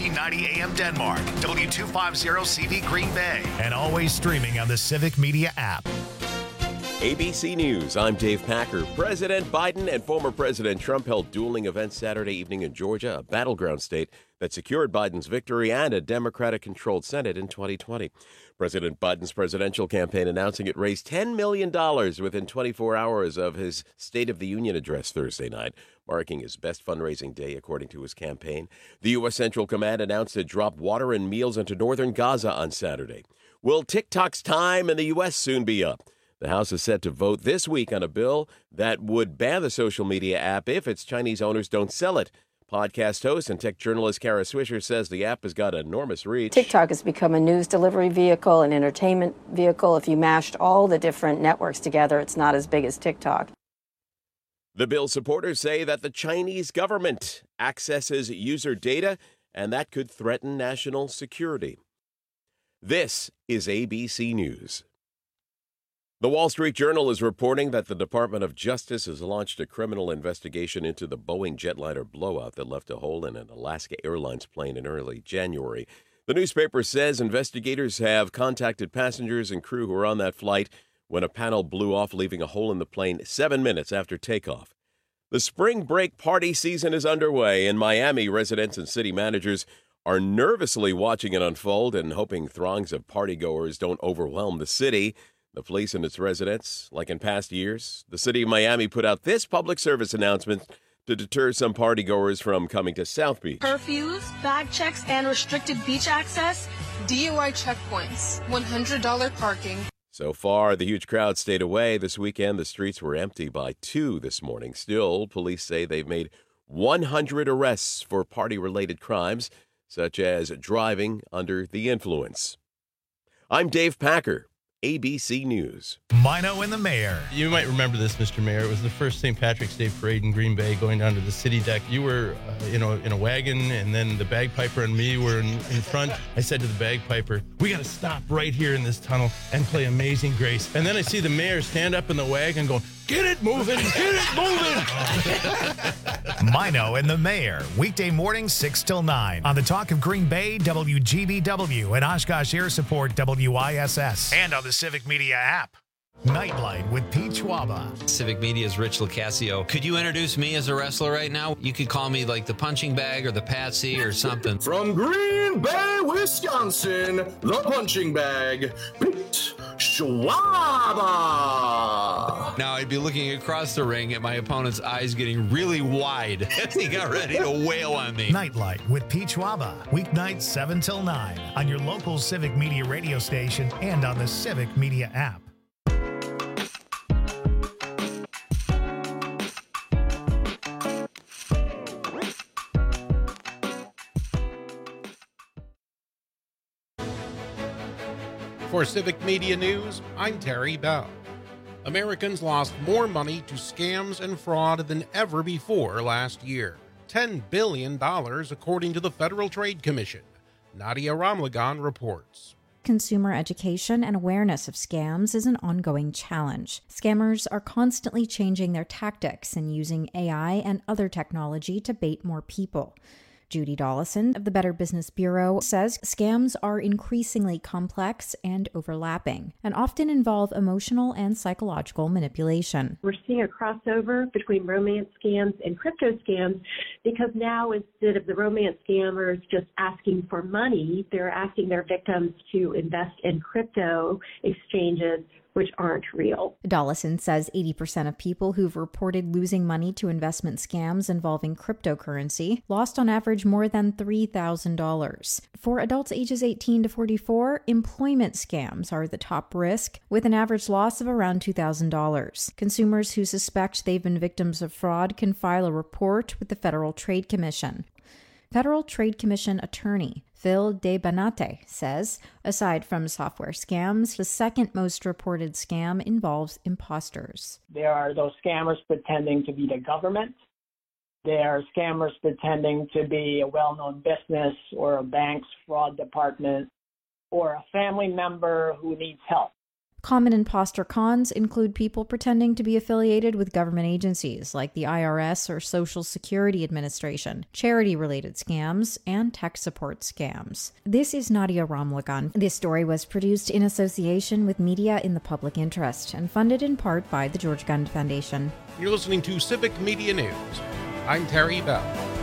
1490 AM Denmark, W250CV Green Bay, and always streaming on the Civic Media app. ABC News, I'm Dave Packer. President Biden and former President Trump held dueling events Saturday evening in Georgia, a battleground state that secured Biden's victory and a Democratic-controlled Senate in 2020. President Biden's presidential campaign announcing it raised $10 million within 24 hours of his State of the Union address Thursday night, marking his best fundraising day, according to his campaign. The U.S. Central Command announced it dropped water and meals into northern Gaza on Saturday. Will TikTok's time in the U.S. soon be up? The House is set to vote this week on a bill that would ban the social media app if its Chinese owners don't sell it. Podcast host and tech journalist Kara Swisher says the app has got enormous reach. TikTok has become a news delivery vehicle, an entertainment vehicle. If you mashed all the different networks together, it's not as big as TikTok. The bill's supporters say that the Chinese government accesses user data, and that could threaten national security. This is ABC News. The Wall Street Journal is reporting that the Department of Justice has launched a criminal investigation into the Boeing jetliner blowout that left a hole in an Alaska Airlines plane in early January. The newspaper says investigators have contacted passengers and crew who were on that flight when a panel blew off, leaving a hole in the plane 7 minutes after takeoff. The spring break party season is underway. In Miami, residents and city managers are nervously watching it unfold and hoping throngs of partygoers don't overwhelm the city. The police and its residents, like in past years, the city of Miami put out this public service announcement to deter some partygoers from coming to South Beach. Curfews, bag checks, and restricted beach access, DUI checkpoints, $100 parking. So far, the huge crowd stayed away. This weekend, the streets were empty by 2 this morning. Still, police say they've made 100 arrests for party-related crimes, such as driving under the influence. I'm Dave Packer. ABC News. Mino and the Mayor. You might remember this, Mr. Mayor. It was the first St. Patrick's Day parade in Green Bay, going down to the city deck. You were, in a wagon, and then the bagpiper and me were in front. I said to the bagpiper, we got to stop right here in this tunnel and play Amazing Grace. And then I see the mayor stand up in the wagon going, get it moving, get it moving. Mino and the Mayor, weekday mornings 6 till 9 on the Talk of Green Bay, WGBW, and Oshkosh Air Support, WISS, and on the Civic Media app. Nightlight with Pete Schwaba. Civic Media's Rich Locascio. Could you introduce me as a wrestler right now? You could call me like the punching bag or the patsy or something. From Green Bay, Wisconsin, the punching bag, Pete Schwaba. Now I'd be looking across the ring at my opponent's eyes getting really wide as he got ready to wail on me. Nightlight with Pete Schwaba. Weeknights 7 till 9 on your local Civic Media radio station and on the Civic Media app. For Civic Media News, I'm Terry Bell. Americans lost more money to scams and fraud than ever before last year. $10 billion, according to the Federal Trade Commission. Nadia Ramlagan reports. Consumer education and awareness of scams is an ongoing challenge. Scammers are constantly changing their tactics and using AI and other technology to bait more people. Judy Dollison of the Better Business Bureau says scams are increasingly complex and overlapping, and often involve emotional and psychological manipulation. We're seeing a crossover between romance scams and crypto scams because now instead of the romance scammers just asking for money, they're asking their victims to invest in crypto exchanges which aren't real. Dollison says 80% of people who've reported losing money to investment scams involving cryptocurrency lost on average more than $3,000. For adults ages 18 to 44, employment scams are the top risk, with an average loss of around $2,000. Consumers who suspect they've been victims of fraud can file a report with the Federal Trade Commission. Federal Trade Commission attorney Phil DeBanate says, aside from software scams, the second most reported scam involves imposters. There are those scammers pretending to be the government. There are scammers pretending to be a well-known business or a bank's fraud department or a family member who needs help. Common imposter cons include people pretending to be affiliated with government agencies like the IRS or Social Security Administration, charity-related scams, and tech support scams. This is Nadia Ramlagan. This story was produced in association with Media in the Public Interest and funded in part by the George Gund Foundation. You're listening to Civic Media News. I'm Terry Bell.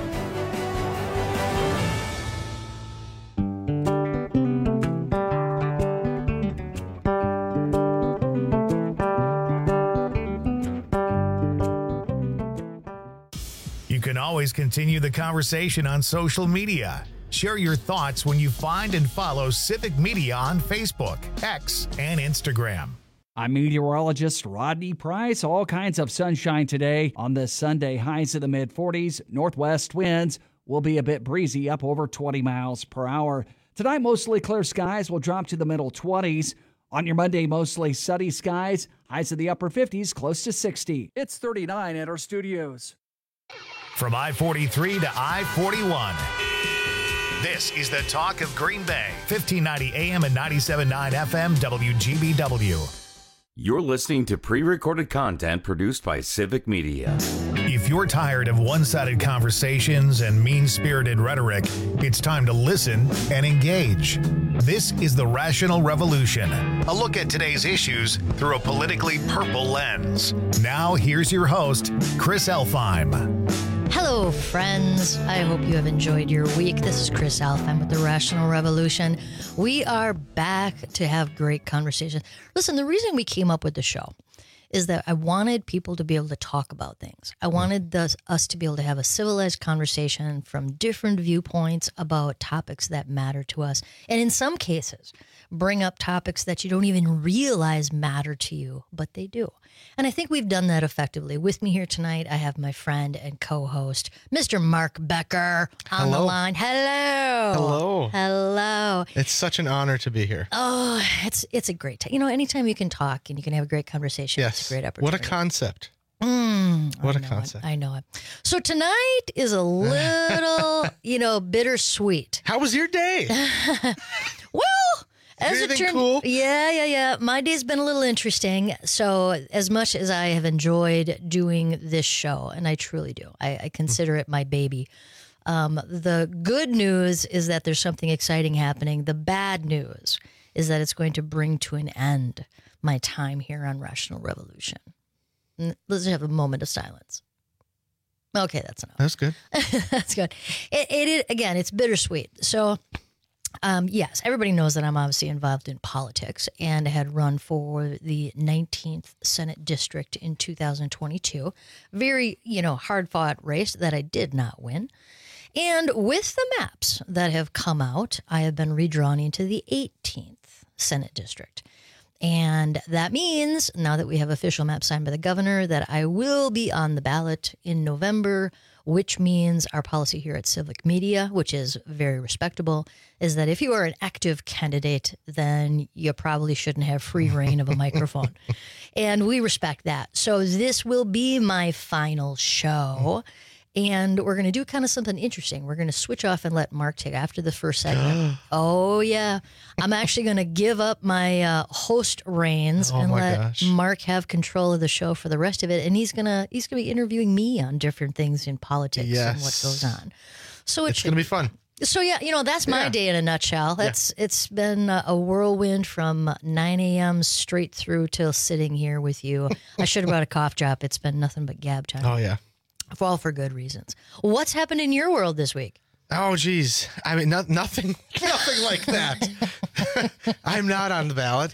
You can always continue the conversation on social media. Share your thoughts when you find and follow Civic Media on Facebook, X, and Instagram. I'm meteorologist Rodney Price. All kinds of sunshine today on this Sunday. Highs in the mid-40s. Northwest winds will be a bit breezy, up over 20 miles per hour. Tonight, mostly clear skies will drop to the middle 20s. On your Monday, mostly sunny skies. Highs in the upper 50s, close to 60. It's 39 at our studios. From I-43 to I-41. This is the talk of Green Bay. 1590 AM and 97.9 FM WGBW. You're listening to pre-recorded content produced by Civic Media. If you're tired of one-sided conversations and mean-spirited rhetoric, it's time to listen and engage. This is The Rational Revolution, a look at today's issues through a politically purple lens. Now, here's your host, Chris Elfheim. Hello, friends. I hope you have enjoyed your week. This is Chris Elfheim with The Rational Revolution. We are back to have great conversations. Listen, the reason we came up with the show is that I wanted people to be able to talk about things. I wanted us to be able to have a civilized conversation from different viewpoints about topics that matter to us. And in some cases, bring up topics that you don't even realize matter to you, but they do. And I think we've done that effectively. With me here tonight, I have my friend and co-host, Mr. Mark Becker, on the line. Hello. Hello. Hello. It's such an honor to be here. Oh, it's a great time. You know, anytime you can talk and you can have a great conversation, yes. It's a great opportunity. What a concept. What a concept. I know it. So tonight is a little, bittersweet. How was your day? Well, as it anything turned, cool? Yeah. My day's been a little interesting. So as much as I have enjoyed doing this show, and I truly do, I consider it my baby. The good news is that there's something exciting happening. The bad news is that it's going to bring to an end my time here on Rational Revolution. Let's have a moment of silence. Okay, that's enough. That's good. That's good. Again, it's bittersweet. So, yes, everybody knows that I'm obviously involved in politics and had run for the 19th Senate District in 2022. Very, hard-fought race that I did not win. And with the maps that have come out, I have been redrawn into the 18th Senate District. And that means, now that we have official maps signed by the governor, that I will be on the ballot in November, which means our policy here at Civic Media, which is very respectable, is that if you are an active candidate, then you probably shouldn't have free reign of a microphone. And we respect that. So this will be my final show. And we're going to do kind of something interesting. We're going to switch off and let Mark take after the first segment. Oh, yeah. I'm actually going to give up my host reins and let Mark have control of the show for the rest of it. And he's going to be interviewing me on different things in politics and what goes on. So it's going to be fun. So, yeah, that's my day in a nutshell. It's been a whirlwind from 9 a.m. straight through till sitting here with you. I should have brought a cough drop. It's been nothing but gab time. Oh, yeah. For good reasons. What's happened in your world this week? Oh, geez. I mean, nothing like that. I'm not on the ballot.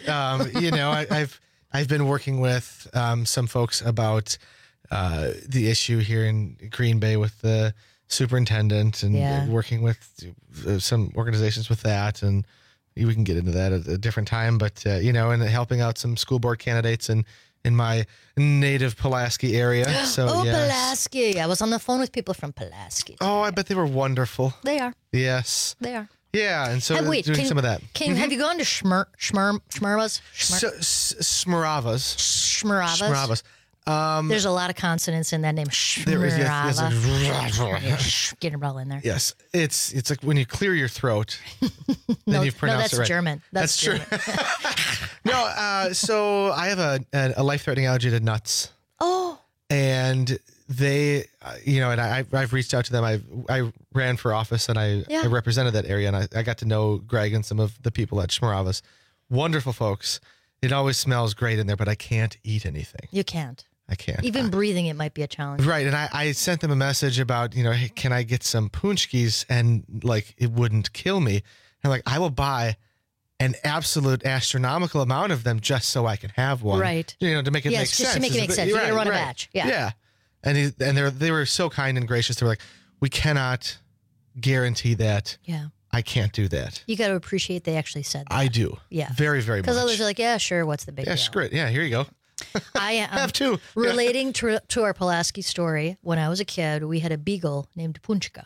I've been working with some folks about the issue here in Green Bay with the superintendent and working with some organizations with that. And we can get into that at a different time. But, and helping out some school board candidates in my native Pulaski area. So, Pulaski. I was on the phone with people from Pulaski. Oh, I bet they were wonderful. They are. Yes. They are. Yeah, and so doing some of that. Have you gone to Shmeravas? Shmeravas. There's a lot of consonants in that name. There is, yes, Getting it all in there. yes. It's like when you clear your throat, then No, you've pronounced that's it right. German. That's true. German. No, so I have a life-threatening allergy to nuts. Oh. And they, and I've reached out to them. I ran for office and I represented that area, and I got to know Greg and some of the people at Schmaravas. Wonderful folks. It always smells great in there, but I can't eat anything. You can't. I can't. Even breathing it might be a challenge. Right. And I sent them a message about, hey, can I get some punchkis? And like, it wouldn't kill me. And like, I will buy an absolute astronomical amount of them just so I can have one. Right. To make it make sense. Just to make it make sense. You got to run a batch. Yeah. Yeah. And they were so kind and gracious. They were like, we cannot guarantee that. Yeah. I can't do that. You got to appreciate they actually said that. I do. Yeah. Very, very much. Because others are like, yeah, sure. What's the big deal? Yeah, screw it. Yeah, here you go. I have two. Relating to our Pulaski story, when I was a kid, we had a beagle named Punchka.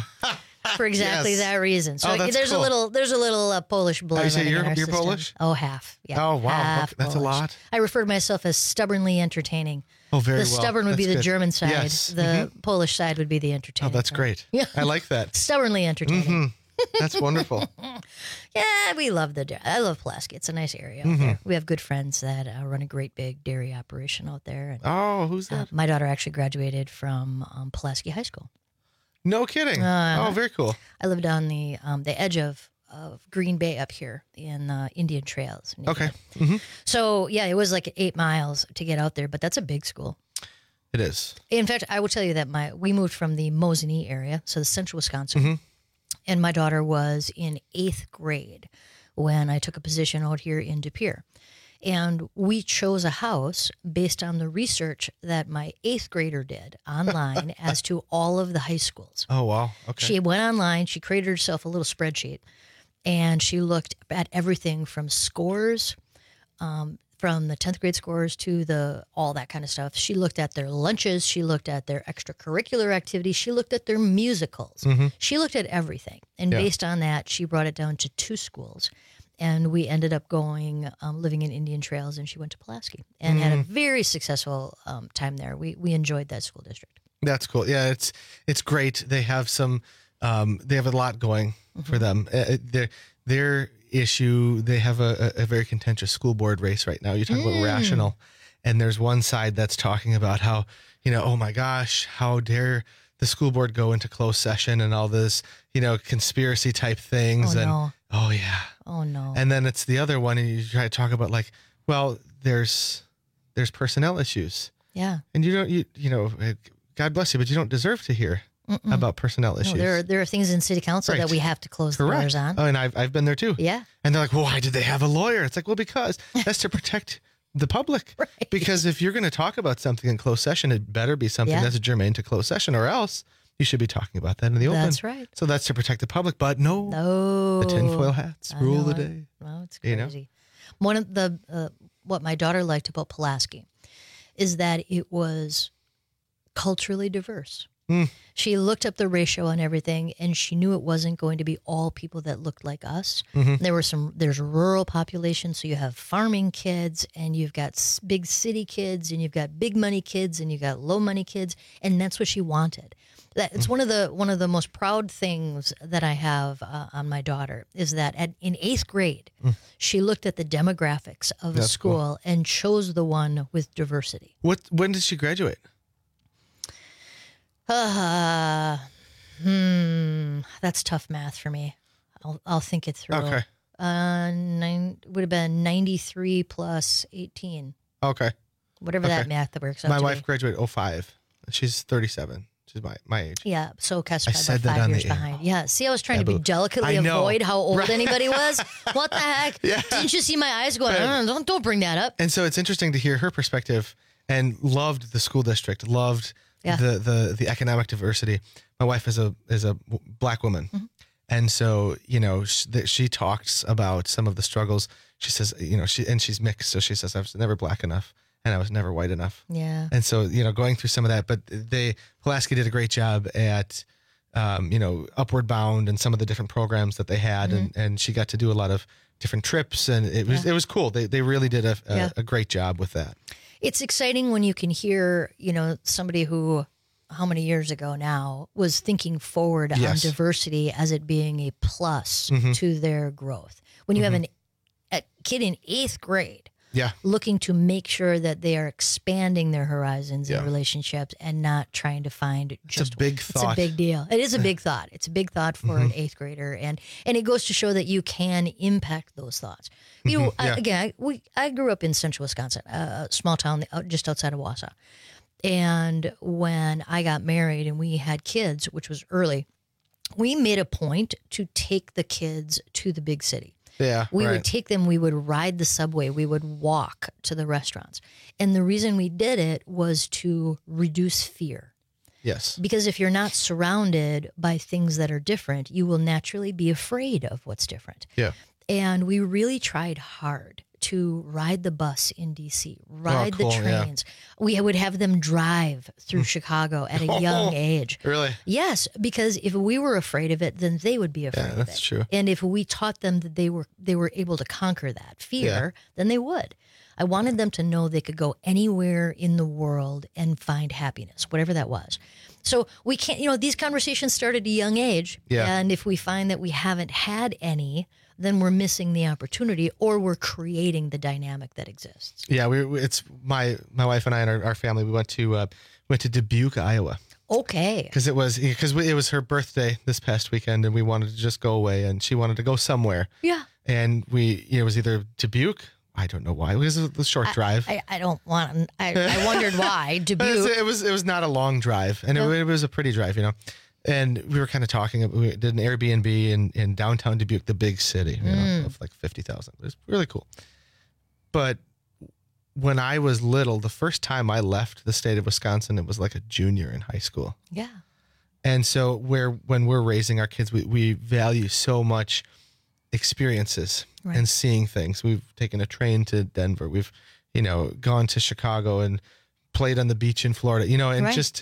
For exactly that reason. So there's cool. a little Polish blood. You say running in our you're system. Polish? Oh, half. Yeah. Oh, wow. Half That's Polish. a lot. I refer to myself as stubbornly entertaining. Oh, very well. The stubborn would be That's the good. German side. Yes. The Polish side would be the entertaining. Oh, that's great. Yeah. I like that. Stubbornly entertaining. That's wonderful. Yeah, we love I love Pulaski. It's a nice area out there. We have good friends that run a great big dairy operation out there. And, oh, who's that? My daughter actually graduated from Pulaski High School. No kidding. Oh, very cool. I lived on the edge of Green Bay up here in Indian Trails. Okay. So, yeah, it was like 8 miles to get out there, but that's a big school. It is. In fact, I will tell you that we moved from the Mosinee area, so the central Wisconsin, and my daughter was in 8th grade when I took a position out here in De Pere. And we chose a house based on the research that my 8th grader did online as to all of the high schools. Oh, wow. Okay. She went online, she created herself a little spreadsheet, and she looked at everything from scores, from the 10th grade scores to all that kind of stuff. She looked at their lunches. She looked at their extracurricular activities. She looked at their musicals. She looked at everything. And based on that, she brought it down to 2 schools. And we ended up going, living in Indian Trails, and she went to Pulaski and had a very successful time there. We enjoyed that school district. That's cool. Yeah, it's great. They have they have a lot going for them. Their issue, they have a very contentious school board race right now. You talk about rational, and there's one side that's talking about how, oh my gosh, how dare the school board go into closed session and all this, conspiracy type things. Oh yeah. Oh no. And then it's the other one, and you try to talk about like, well, there's personnel issues. Yeah. And you God bless you, but you don't deserve to hear about personnel issues. No, there are things in city council that we have to close the doors on. Oh, and I've been there too. Yeah. And they're like, well, why did they have a lawyer? It's like, well, because that's to protect the public. Right. Because if you're going to talk about something in closed session, it better be something that's germane to closed session, or else you should be talking about that in the open. That's right. So that's to protect the public. But no, the tinfoil hats rule the day. Well, it's crazy. One of the what my daughter liked about Pulaski is that it was culturally diverse. She looked up the ratio on everything, and she knew it wasn't going to be all people that looked like us. There's rural population, so you have farming kids, and you've got big city kids, and you've got big money kids, and you've got low money kids, and that's what she wanted. It's one of the most proud things that I have on my daughter is that in 8th grade, she looked at the demographics of a school and chose the one with diversity. When did she graduate? That's tough math for me. I'll think it through. Okay. Would have been 93 plus 18. Okay. Whatever that math that works out. My wife graduated 2005. She's 37. She's my age. Yeah. So Kester I had said about that 5 on years the air. behind. Yeah. See, I was trying to be delicately avoid how old anybody was. What the heck? Yeah. Didn't you see my eyes going, don't bring that up. And so it's interesting to hear her perspective, and loved the school district, loved the economic diversity. My wife is a Black woman. And so, she talks about some of the struggles. She says, she's mixed. So she says, I was never Black enough and I was never white enough. Yeah. And so, going through some of that, but Pulaski did a great job at, Upward Bound and some of the different programs that they had. And she got to do a lot of different trips, and it was cool. They really did a great job with that. It's exciting when you can hear, somebody who, how many years ago now, was thinking forward on diversity as it being a plus to their growth. When you have a kid in 8th grade looking to make sure that they are expanding their horizons in relationships and not trying to find just... It's a big thought. It's a big deal. It is a big thought. It's a big thought for an 8th grader. And it goes to show that you can impact those thoughts. I grew up in central Wisconsin, a small town just outside of Wausau. And when I got married and we had kids, which was early, we made a point to take the kids to the big city. Yeah, we would take them, we would ride the subway, we would walk to the restaurants. And the reason we did it was to reduce fear. Yes. Because if you're not surrounded by things that are different, you will naturally be afraid of what's different. Yeah. And we really tried hard to ride the bus in D.C., ride the trains. Yeah. We would have them drive through Chicago at a young age. Really? Yes, because if we were afraid of it, then they would be afraid of it. Yeah, that's true. And if we taught them that they were able to conquer that fear, then they would. I wanted them to know they could go anywhere in the world and find happiness, whatever that was. So we can't, these conversations start at a young age. Yeah. And if we find that we haven't had any, then we're missing the opportunity, or we're creating the dynamic that exists. Yeah, it's my wife and I and our family. We went to Dubuque, Iowa. Okay. Because it was her birthday this past weekend, and we wanted to just go away, and she wanted to go somewhere. Yeah. And it was either Dubuque. I don't know why. It was a short drive. I wondered why Dubuque. It was not a long drive, and it was a pretty drive, And we were kind of talking. We did an Airbnb in downtown Dubuque, the big city, of like 50,000. It was really cool. But when I was little, the first time I left the state of Wisconsin, it was like a junior in high school. Yeah. And so when we're raising our kids, we value so much experiences and seeing things. We've taken a train to Denver. We've, gone to Chicago and played on the beach in Florida, and just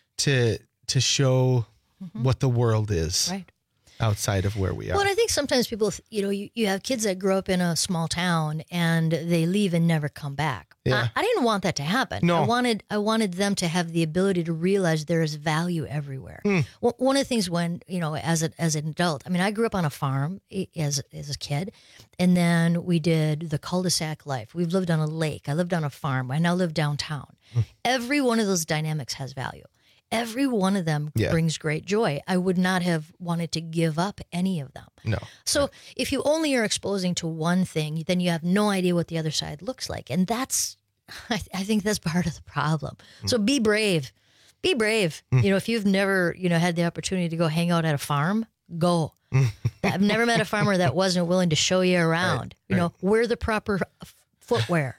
to show what the world is outside of where we are. Well, and I think sometimes people, you have kids that grow up in a small town and they leave and never come back. Yeah. I didn't want that to happen. No. I wanted them to have the ability to realize there is value everywhere. Well, one of the things when, as an adult, I grew up on a farm as a kid, and then we did the cul-de-sac life. We've lived on a lake. I lived on a farm. I now live downtown. Every one of those dynamics has value. Every one of them brings great joy. I would not have wanted to give up any of them. No. So if you only are exposing to one thing, then you have no idea what the other side looks like. And I think that's part of the problem. So be brave. Be brave. If you've never, had the opportunity to go hang out at a farm, go. I've never met a farmer that wasn't willing to show you around. Wear the proper footwear.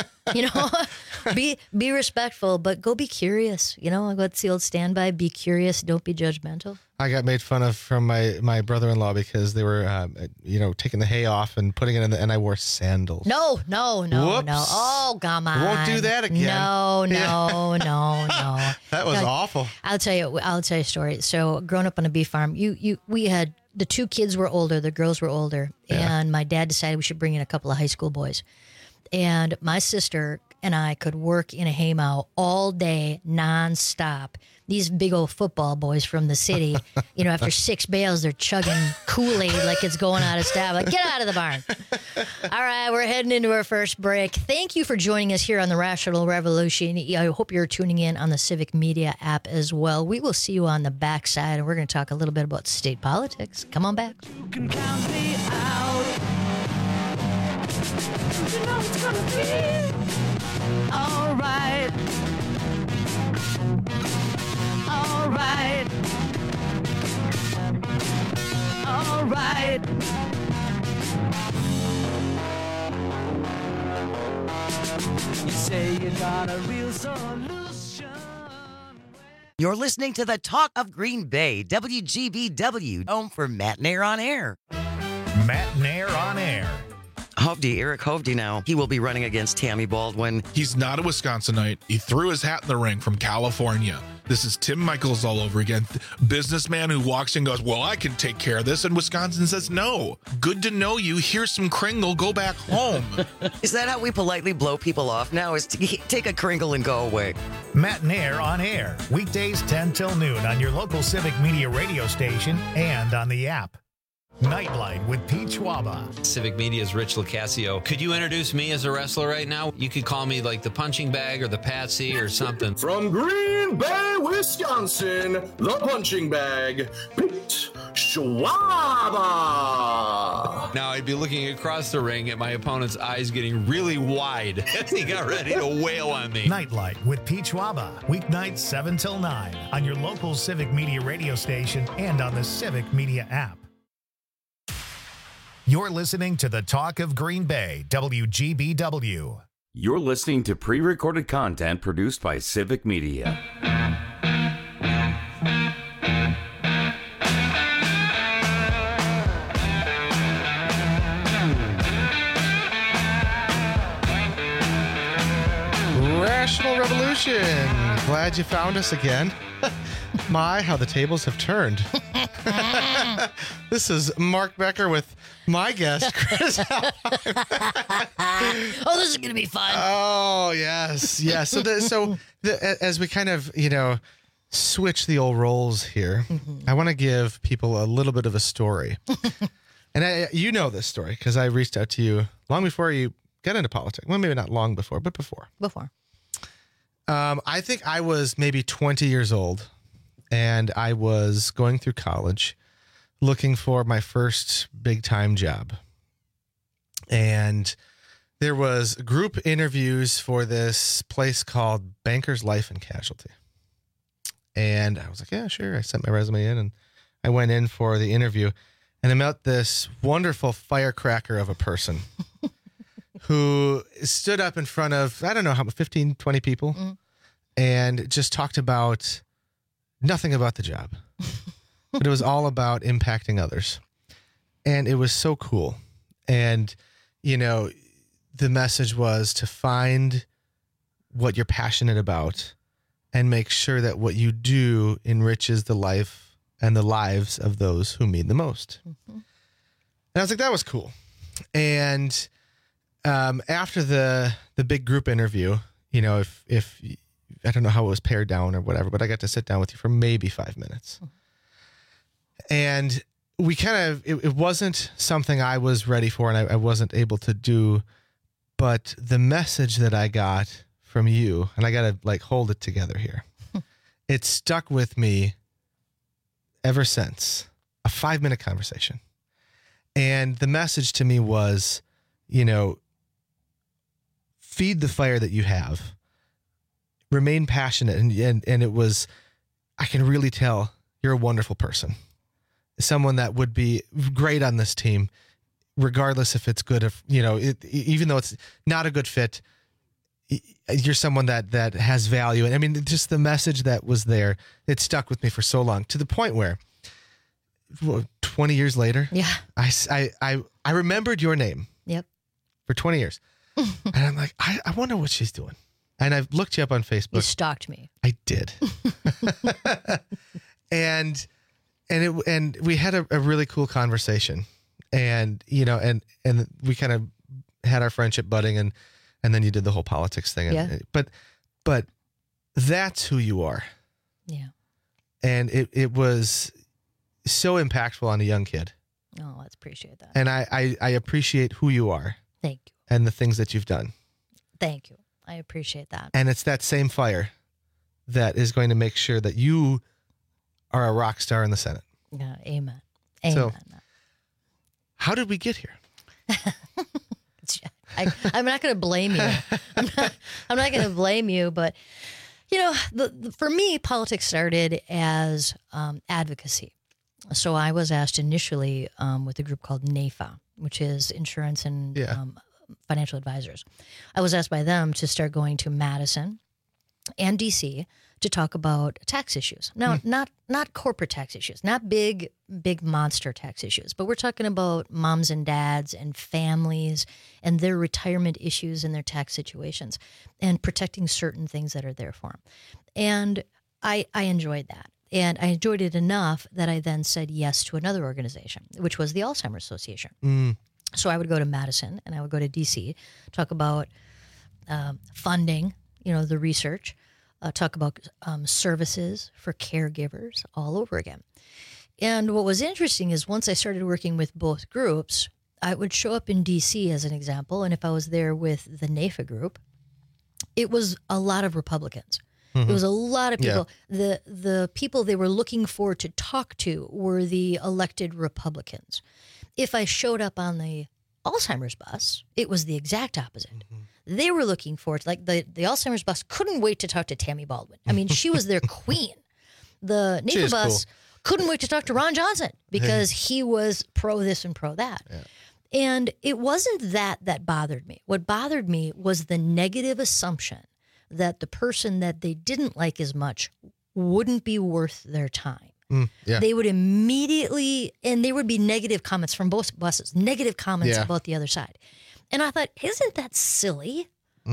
Be respectful, but go be curious. What's the old standby? Be curious, don't be judgmental. I got made fun of from my brother-in-law because they were, taking the hay off and putting it in and I wore sandals. No. Whoops. Oh, come on. Won't do that again. No. That was awful. I'll tell you a story. So growing up on a beef farm, we had, the two kids were older, the girls were older, and my dad decided we should bring in a couple of high school boys. And my sister and I could work in a haymow all day, nonstop. These big old football boys from the city, after 6 bales, they're chugging Kool-Aid like it's going out of style. Like, get out of the barn. All right, we're heading into our first break. Thank you for joining us here on the Rational Revolution. I hope you're tuning in on the Civic Media app as well. We will see you on the backside, and we're going to talk a little bit about state politics. Come on back. You can count me out. It's gonna be all right. All right. All right. You say you got a real solution. You're listening to the Talk of Green Bay, WGBW, home for Matt Nair on Air. Matt Nair on Air. Hovde, Eric Hovde now. He will be running against Tammy Baldwin. He's not a Wisconsinite. He threw his hat in the ring from California. This is Tim Michaels all over again. Businessman who walks in and goes, well, I can take care of this. And Wisconsin says, no. Good to know you. Here's some Kringle. Go back home. Is that how we politely blow people off now? Is to take a Kringle and go away? Matt and Air on air. Weekdays 10 till noon on your local Civic Media radio station and on the app. Nightlight with Pete Schwaba. Civic Media's Rich LoCascio. Could you introduce me as a wrestler right now? You could call me like the punching bag or the patsy or something. From Green Bay, Wisconsin, the punching bag, Pete Schwaba. Now I'd be looking across the ring at my opponent's eyes getting really wide as he got ready to wail on me. Nightlight with Pete Schwaba. Weeknights 7 till 9 on your local Civic Media radio station and on the Civic Media app. You're listening to the Talk of Green Bay, WGBW. You're listening to pre-recorded content produced by Civic Media. Rational Revolution. Glad you found us again. My, how the tables have turned. This is Mark Becker with my guest, Chris. Oh, this is going to be fun. Oh, yes. Yeah. So as we kind of, switch the old roles here, I want to give people a little bit of a story. And you know this story because I reached out to you long before you got into politics. Well, maybe not long before, but before. I think I was maybe 20 years old. And I was going through college looking for my first big time job. And there was group interviews for this place called Bankers Life and Casualty. And I was like, yeah, sure. I sent my resume in and I went in for the interview and I met this wonderful firecracker of a person who stood up in front of, I don't know how, 15, 20 people and just talked about nothing about the job, but it was all about impacting others. And it was so cool. And, the message was to find what you're passionate about and make sure that what you do enriches the life and the lives of those who need the most. And I was like, that was cool. And after the big group interview, if I don't know how it was pared down or whatever, but I got to sit down with you for maybe 5 minutes. And we it wasn't something I was ready for and I wasn't able to do, but the message that I got from you, and I got to hold it together here. It stuck with me ever since. A 5-minute conversation. And the message to me was, feed the fire that you have. Remain passionate. And it was, I can really tell you're a wonderful person. Someone that would be great on this team, regardless if it's good, even though it's not a good fit, you're someone that has value. And I mean, just the message that was there, it stuck with me for so long, to the point where 20 years later, I remembered your name. Yep. For 20 years. And I'm like, I wonder what she's doing. And I've looked you up on Facebook. You stalked me. I did. and we had a really cool conversation. And, and we kind of had our friendship budding and then you did the whole politics thing. Yeah. But that's who you are. Yeah. And it was so impactful on a young kid. Oh, let's appreciate that. And I appreciate who you are. Thank you. And the things that you've done. Thank you. I appreciate that. And it's that same fire that is going to make sure that you are a rock star in the Senate. Yeah, amen. So, how did we get here? I'm not going to blame you. I'm not going to blame you, but for me, politics started as advocacy. So I was asked initially with a group called NAFA, which is Insurance and Financial Advisors. I was asked by them to start going to Madison and DC to talk about tax issues. Now, not corporate tax issues, not big monster tax issues, but we're talking about moms and dads and families and their retirement issues and their tax situations and protecting certain things that are there for them. And I enjoyed that. And I enjoyed it enough that I then said yes to another organization, which was the Alzheimer's Association. So I would go to Madison and I would go to D.C., talk about funding, the research, talk about services for caregivers all over again. And what was interesting is once I started working with both groups, I would show up in D.C. as an example. And if I was there with the NAFA group, it was a lot of Republicans. It was a lot of people. Yeah. The people they were looking for to talk to were the elected Republicans. If I showed up on the Alzheimer's bus, it was the exact opposite. They were looking for it. Like the Alzheimer's bus couldn't wait to talk to Tammy Baldwin. I mean, she was their queen. The NAFA bus couldn't wait to talk to Ron Johnson because he was pro this and pro that. Yeah. And it wasn't that bothered me. What bothered me was the negative assumption that the person that they didn't like as much wouldn't be worth their time. They would immediately, and there would be negative comments from both buses, negative comments about the other side. And I thought, isn't that silly?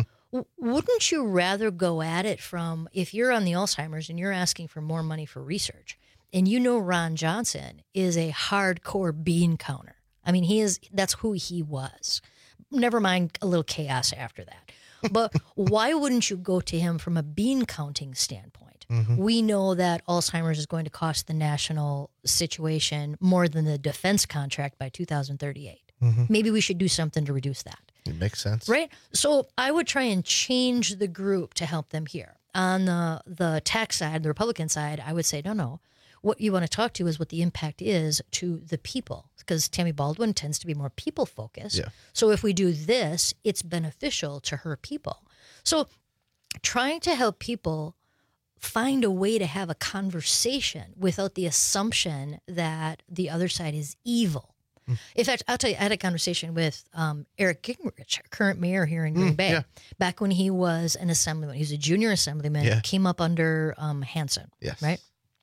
Wouldn't you rather go at it from, if you're on the Alzheimer's and you're asking for more money for research, and Ron Johnson is a hardcore bean counter. I mean, that's who he was. Never mind a little chaos after that. But why wouldn't you go to him from a bean counting standpoint? We know that Alzheimer's is going to cost the national situation more than the defense contract by 2038. Maybe we should do something to reduce that. It makes sense. Right? So I would try and change the group to help them here. On the tax side, the Republican side, I would say, no. What you want to talk to is what the impact is to the people, because Tammy Baldwin tends to be more people-focused. Yeah. So if we do this, it's beneficial to her people. So trying to help people find a way to have a conversation without the assumption that the other side is evil. In fact, I'll tell you, I had a conversation with Eric Gingrich, current mayor here in Green Bay, back when he was an assemblyman. He was a junior assemblyman, came up under Hansen, right?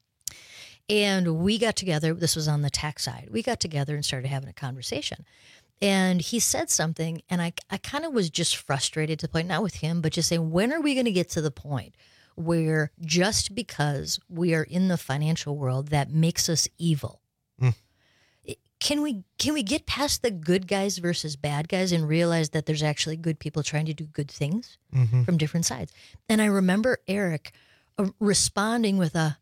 And we got together, this was on the tax side, we got together and started having a conversation. And he said something, and I kind of was just frustrated to the point, not with him, but just saying, when are we going to get to the point where just because we are in the financial world, that makes us evil? Can we get past the good guys versus bad guys and realize that there's actually good people trying to do good things from different sides? And I remember Eric responding with a,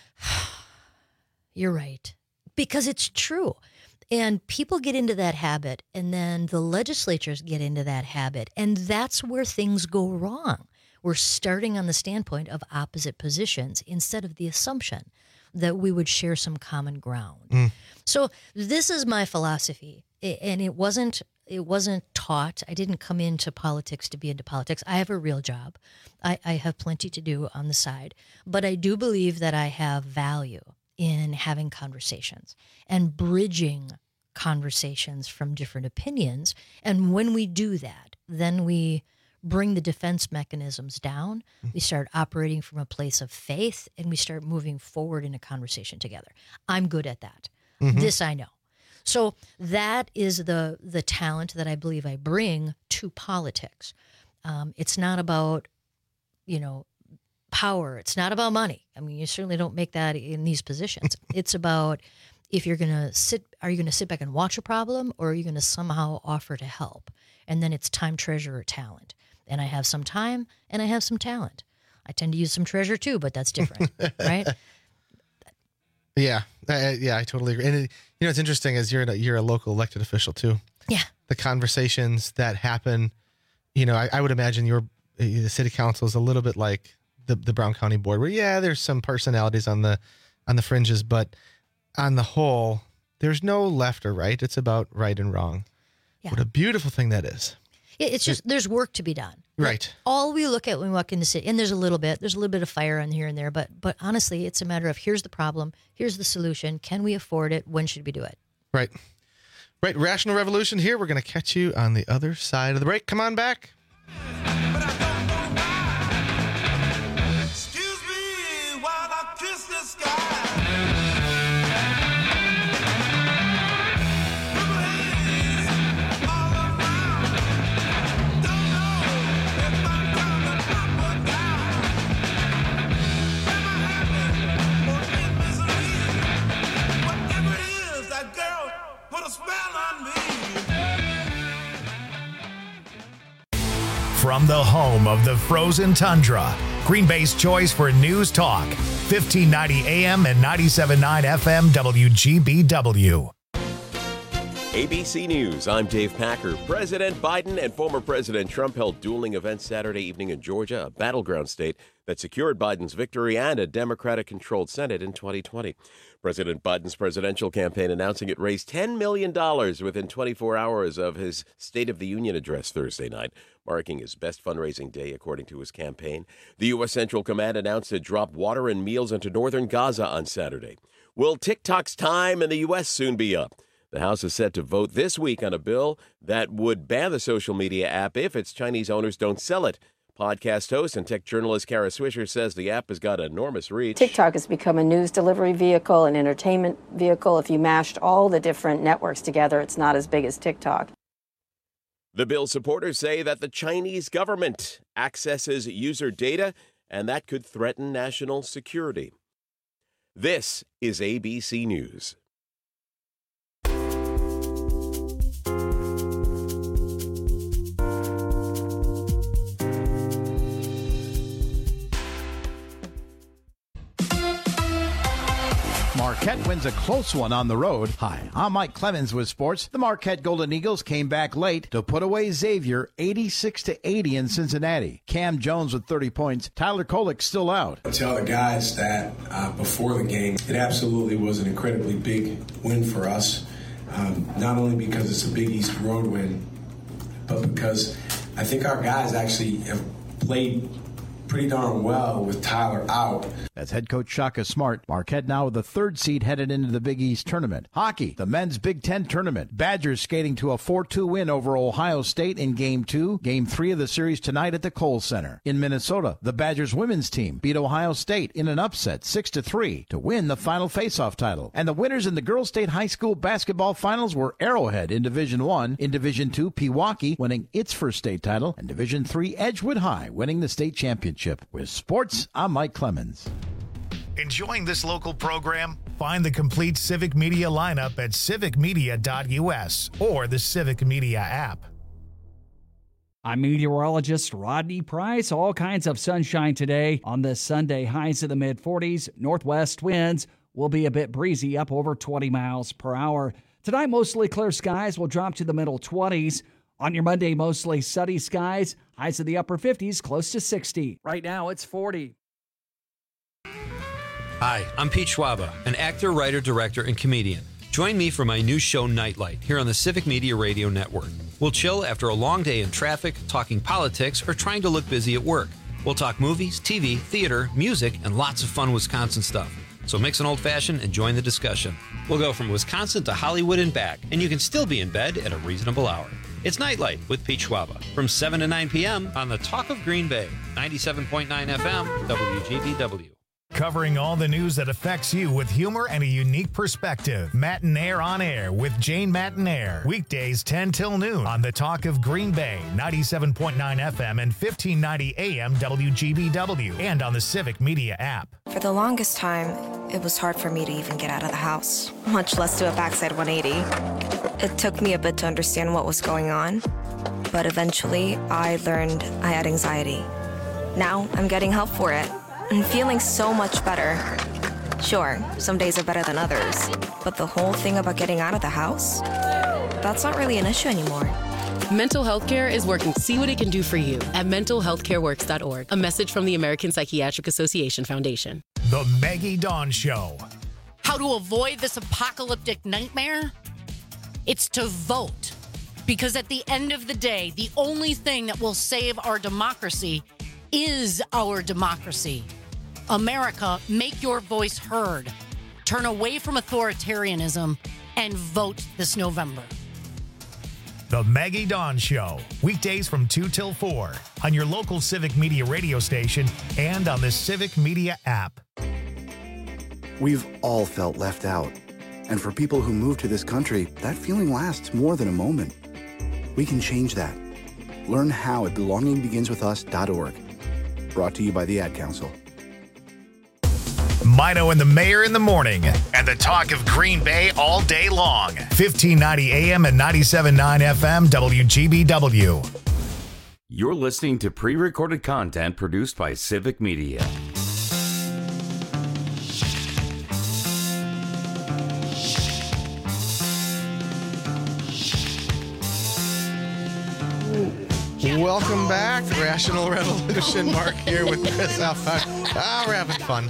you're right, because it's true. And people get into that habit, and then the legislatures get into that habit, and that's where things go wrong. We're starting on the standpoint of opposite positions instead of the assumption that we would share some common ground. So this is my philosophy, and it wasn't taught. I didn't come into politics to be into politics. I have a real job. I have plenty to do on the side, but I do believe that I have value in having conversations and bridging conversations from different opinions. And when we do that, then we bring the defense mechanisms down. We start operating from a place of faith, and we start moving forward in a conversation together. I'm good at that. This I know. So that is the talent that I believe I bring to politics. It's not about, power. It's not about money. I mean, you certainly don't make that in these positions. It's about, if you're going to are you going to sit back and watch a problem, or are you going to somehow offer to help? And then it's time, treasure, or talent. And I have some time and I have some talent. I tend to use some treasure too, but that's different, right? Yeah, I totally agree. And it's interesting as you're a local elected official too. Yeah, the conversations that happen. I would imagine the city council is a little bit like the Brown County Board, where there's some personalities on the fringes, but on the whole, there's no left or right. It's about right and wrong. Yeah. What a beautiful thing that is. It's just, there's work to be done. Right. All we look at when we walk in the city, and there's a little bit of fire on here and there, but honestly, it's a matter of, here's the problem, here's the solution, can we afford it, when should we do it? Right. Rational Revolution here. We're going to catch you on the other side of the break. Come on back. Excuse me. From the home of the frozen tundra, Green Bay's choice for news talk, 1590 AM and 97.9 FM WGBW. ABC News, I'm Dave Packer. President Biden and former President Trump held dueling events Saturday evening in Georgia, a battleground state that secured Biden's victory and a Democratic-controlled Senate in 2020. President Biden's presidential campaign announcing it raised $10 million within 24 hours of his State of the Union address Thursday night, marking his best fundraising day, according to his campaign. The U.S. Central Command announced it dropped water and meals into northern Gaza on Saturday. Will TikTok's time in the U.S. soon be up? The House is set to vote this week on a bill that would ban the social media app if its Chinese owners don't sell it. Podcast host and tech journalist Kara Swisher says the app has got enormous reach. TikTok has become a news delivery vehicle, an entertainment vehicle. If you mashed all the different networks together, it's not as big as TikTok. The bill's supporters say that the Chinese government accesses user data, and that could threaten national security. This is ABC News. Marquette wins a close one on the road. Hi, I'm Mike Clemens with sports. The Marquette Golden Eagles came back late to put away Xavier 86-80 in Cincinnati. Cam Jones with 30 points. Tyler Kolek still out. I tell the guys that before the game, it absolutely was an incredibly big win for us. Not only because it's a Big East road win, but because I think our guys actually have played pretty darn well with Tyler out. That's head coach Shaka Smart. Marquette now with the third seed headed into the Big East tournament. Hockey, the men's Big Ten tournament. Badgers skating to a 4-2 win over Ohio State in Game 2. Game 3 of the series tonight at the Kohl Center. In Minnesota, the Badgers women's team beat Ohio State in an upset 6-3 to win the final faceoff title. And the winners in the Girls State High School basketball finals were Arrowhead in Division 1. In Division 2, Pewaukee winning its first state title. And Division 3, Edgewood High winning the state championship. With sports, I'm Mike Clemens. Enjoying this local program? Find the complete Civic Media lineup at civicmedia.us or the Civic Media app. I'm meteorologist Rodney Price. All kinds of sunshine today on this Sunday. Highs in the mid-40s. Northwest winds will be a bit breezy, up over 20 miles per hour. Tonight, mostly clear skies will drop to the middle 20s. On your Monday, mostly sunny skies. Highs in the upper 50s, close to 60. Right now, it's 40. Hi, I'm Pete Schwaba, an actor, writer, director, and comedian. Join me for my new show, Nightlight, here on the Civic Media Radio Network. We'll chill after a long day in traffic, talking politics, or trying to look busy at work. We'll talk movies, TV, theater, music, and lots of fun Wisconsin stuff. So mix an old-fashioned and join the discussion. We'll go from Wisconsin to Hollywood and back, and you can still be in bed at a reasonable hour. It's Nightlight with Pete Schwaba from 7 to 9 p.m. on the Talk of Green Bay, 97.9 FM, WGBW. Covering all the news that affects you with humor and a unique perspective. Matinaire on Air with Jane Matinaire. Weekdays 10 till noon on the Talk of Green Bay, 97.9 FM and 1590 AM WGBW, and on the Civic Media app. For the longest time, it was hard for me to even get out of the house, much less do a backside 180. It took me a bit to understand what was going on, but eventually I learned I had anxiety. Now I'm getting help for it and feeling so much better. Sure, some days are better than others, but the whole thing about getting out of the house, that's not really an issue anymore. Mental health care is working to see what it can do for you at mentalhealthcareworks.org. A message from the American Psychiatric Association Foundation. The Maggie Dawn Show. How to avoid this apocalyptic nightmare? It's to vote. Because at the end of the day, the only thing that will save our democracy is our democracy. America, make your voice heard. Turn away from authoritarianism and vote this November. The Maggie Dawn Show. Weekdays from 2 till 4 on your local Civic Media radio station and on the Civic Media app. We've all felt left out. And for people who move to this country, that feeling lasts more than a moment. We can change that. Learn how at belongingbeginswithus.org. Brought to you by the Ad Council. Mino and the Mayor in the morning, and the talk of Green Bay all day long. 1590 AM and 97.9 FM WGBW. You're listening to pre-recorded content produced by Civic Media. Welcome back, Rational Revolution. Mark here with Chris Alpine. We're having fun.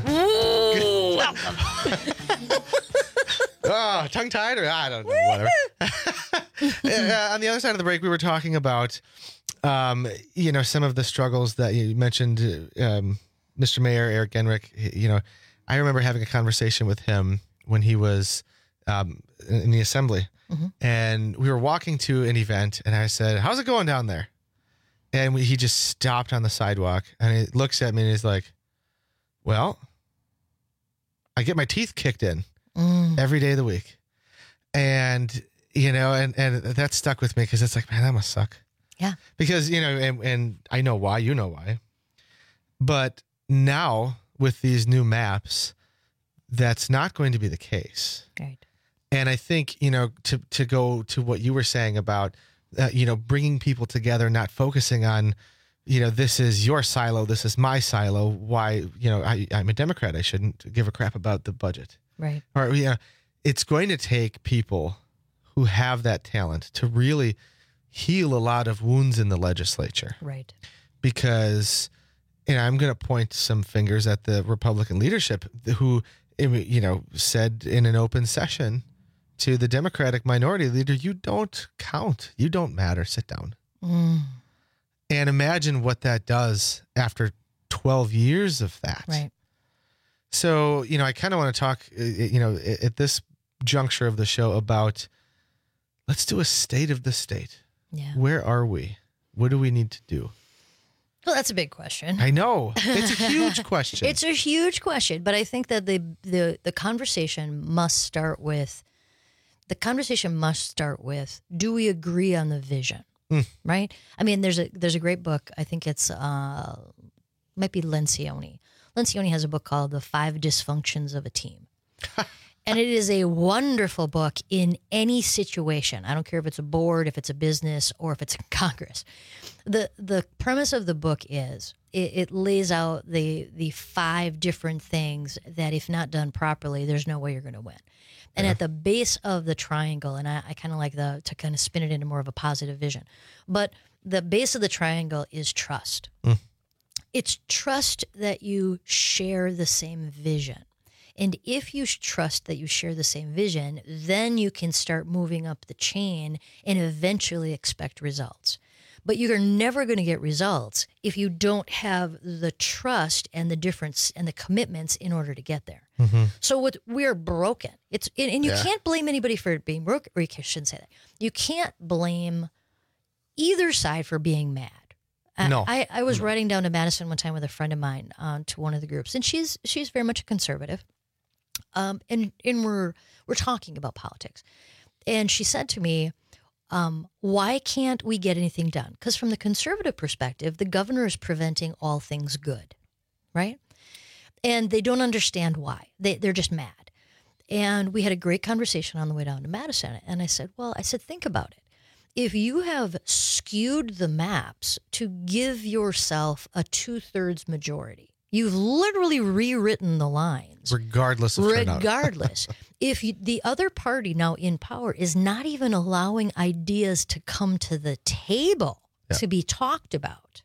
Tongue-tied, or I don't know, whatever. On the other side of the break, we were talking about, some of the struggles that you mentioned. Mr. Mayor Eric Genrich. I remember having a conversation with him when he was in the assembly, and we were walking to an event, and I said, "How's it going down there?" And he just stopped on the sidewalk, and he looks at me, and he's like, "Well, I get my teeth kicked in every day of the week." And, and that stuck with me because it's like, man, that must suck. Yeah. Because, and I know why, you know why. But now with these new maps, that's not going to be the case. Right. And I think, to go to what you were saying about, bringing people together, not focusing on, this is your silo, this is my silo. Why, I'm a Democrat, I shouldn't give a crap about the budget. Right. Or, it's going to take people who have that talent to really heal a lot of wounds in the legislature. Right. Because, I'm going to point some fingers at the Republican leadership who, said in an open session to the Democratic minority leader, "You don't count. You don't matter. Sit down." And imagine what that does after 12 years of that. Right. So, I kind of want to talk, at this juncture of the show about, let's do a state of the state. Yeah. Where are we? What do we need to do? Well, that's a big question. I know. It's a huge question. It's a huge question, but I think that the conversation must start with, do we agree on the vision? Right? I mean, there's a great book. I think it's might be Lencioni. Lencioni has a book called The 5 Dysfunctions of a Team. And it is a wonderful book in any situation. I don't care if it's a board, if it's a business, or if it's in Congress. The premise of the book is it lays out the 5 different things that, if not done properly, there's no way you're going to win. And at the base of the triangle, and I kind of like to kind of spin it into more of a positive vision, but the base of the triangle is trust. It's trust that you share the same vision. And if you trust that you share the same vision, then you can start moving up the chain and eventually expect results. But you're never going to get results if you don't have the trust and the difference and the commitments in order to get there. So we're broken. And you can't blame anybody for being broken. Or you shouldn't say that. You can't blame either side for being mad. No. I was riding down to Madison one time with a friend of mine to one of the groups, and she's very much a conservative. And we're talking about politics. And she said to me, why can't we get anything done? Because from the conservative perspective, the governor is preventing all things good, right? And they don't understand why. They're just mad. And we had a great conversation on the way down to Madison. And I said, think about it. If you have skewed the maps to give yourself a 2/3 majority, you've literally rewritten the lines. Regardless of turnout. Regardless. If the other party now in power is not even allowing ideas to come to the table to be talked about,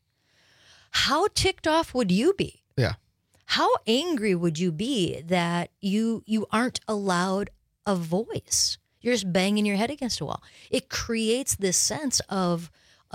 how ticked off would you be? Yeah. How angry would you be that you aren't allowed a voice? You're just banging your head against a wall. It creates this sense of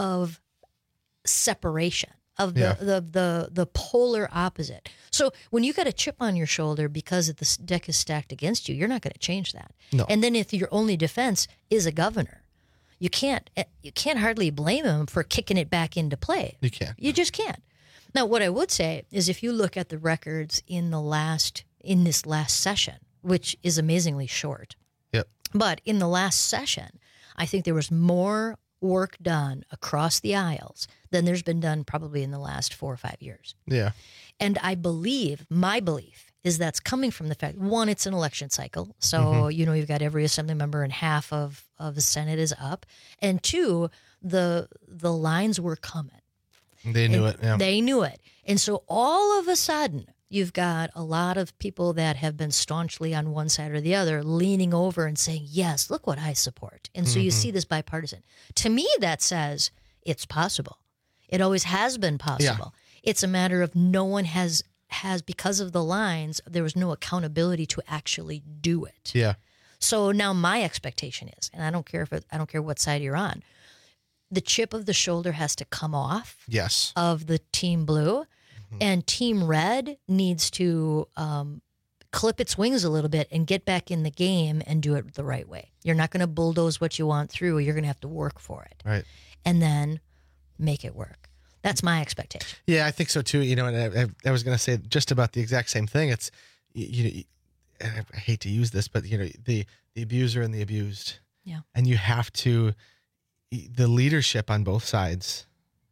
separation, of the polar opposite. So when you got a chip on your shoulder because the deck is stacked against you, you're not going to change that. No. And then if your only defense is a governor, you can't hardly blame him for kicking it back into play. You can't. You just can't. Now, what I would say is if you look at the records in this last session, which is amazingly short. Yep. But in the last session, I think there was more work done across the aisles than there's been done probably in the last 4 or 5 years. Yeah. And my belief is that's coming from the fact, one, it's an election cycle. So, you've got every assembly member and half of the Senate is up. And two, the lines were coming. They knew it. Yeah. They knew it. And so all of a sudden, you've got a lot of people that have been staunchly on one side or the other leaning over and saying, yes, look what I support. And so you see this bipartisan. To me, that says it's possible. It always has been possible. Yeah. It's a matter of no one has because of the lines, there was no accountability to actually do it. Yeah. So now my expectation is, and I don't care what side you're on, the chip of the shoulder has to come off. Yes. Of the Team Blue, and Team Red needs to clip its wings a little bit and get back in the game and do it the right way. You're not going to bulldoze what you want through. You're going to have to work for it. Right. And then make it work. That's my expectation. Yeah, I think so too. And I was going to say just about the exact same thing. It's, I hate to use this, but the abuser and the abused. Yeah. And you have to, the leadership on both sides,